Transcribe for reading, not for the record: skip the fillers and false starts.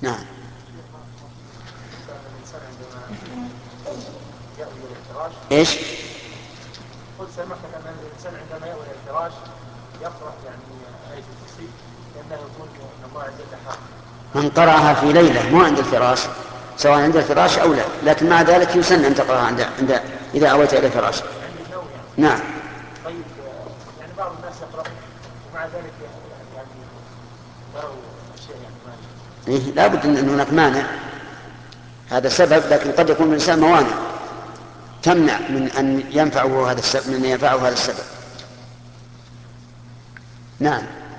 نعم. ايش؟ قلت سمحت ان الانسان عندما يأوي الى الفراش يقرأ يعني آية الكرسي لانه يكون ان الله عز وجل حق. من قرأها في ليلة مو عند الفراش، سواء عند الفراش أو لا، لكن مع ذلك يسن أن تقرأها إذا أويت إلى الفراش. عند النوم يعني. نعم. طيب يعني بعض الناس يقرأ ومع ذلك يعني يروا أشياء يعني ما إيه، لا بد أن هناك مانع، هذا سبب، لكن قد يكون الإنسان موانع تمنع من أن ينفعه هذا السبب، من ينفعه هذا السبب. نعم.